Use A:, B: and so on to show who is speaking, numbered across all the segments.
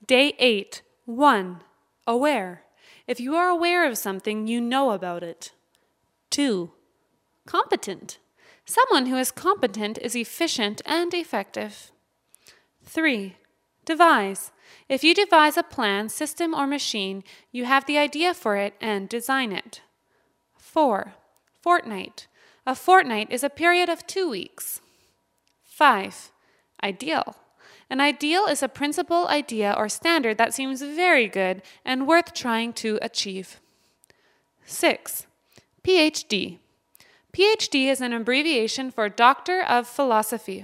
A: Day 8. 1. Aware. If you are aware of something, you know about it. 2. Competent. Someone who is competent is efficient and effective. 3. Devise. If you devise a plan, system, or machine, you have the idea for it and design it. 4. Fortnight. A fortnight is a period of 2 weeks. 5. Ideal. An ideal is a principle, idea, or standard that seems very good and worth trying to achieve. 6. PhD. PhD is an abbreviation for Doctor of Philosophy.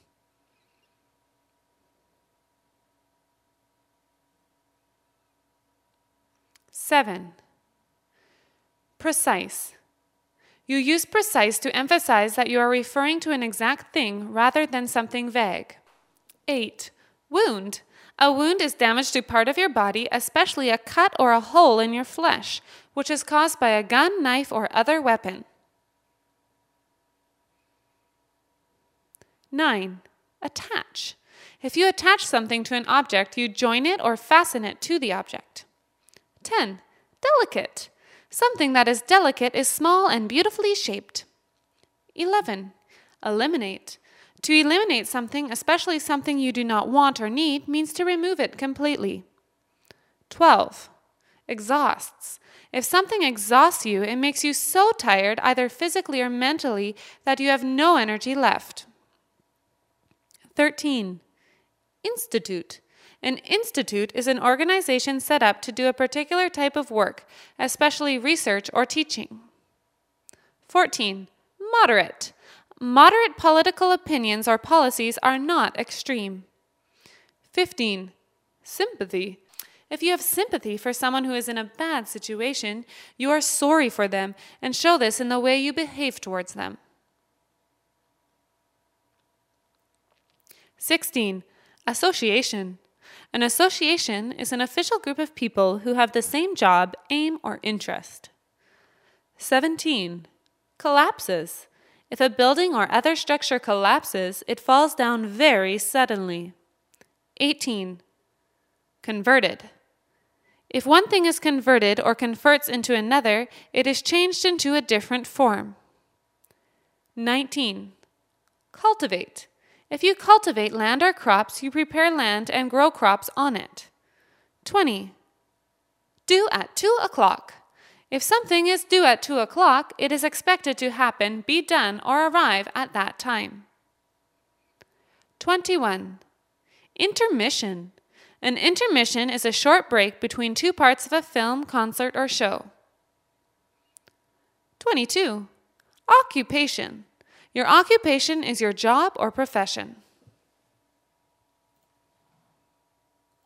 A: 7. Precise. You use precise to emphasize that you are referring to an exact thing rather than something vague. 8. Wound. A wound is damage to part of your body, especially a cut or a hole in your flesh, which is caused by a gun, knife, or other weapon. 9. Attach. If you attach something to an object, you join it or fasten it to the object. 10. Delicate. Something that is delicate is small and beautifully shaped. 11. Eliminate. To eliminate something, especially something you do not want or need, means to remove it completely. 12. Exhausts. If something exhausts you, it makes you so tired, either physically or mentally, that you have no energy left. 13. Institute. An institute is an organization set up to do a particular type of work, especially research or teaching. 14. Moderate. Moderate political opinions or policies are not extreme. 15. Sympathy. If you have sympathy for someone who is in a bad situation, you are sorry for them and show this in the way you behave towards them. 16. Association. An association is an official group of people who have the same job, aim, or interest. 17. Collapses. If a building or other structure collapses, it falls down very suddenly. 18. Converted. If one thing is converted or converts into another, it is changed into a different form. 19. Cultivate. If you cultivate land or crops, you prepare land and grow crops on it. 20. Due at 2 o'clock. If something is due at 2 o'clock, it is expected to happen, be done, or arrive at that time. 21. Intermission. An intermission is a short break between two parts of a film, concert, or show. 22. Occupation. Your occupation is your job or profession.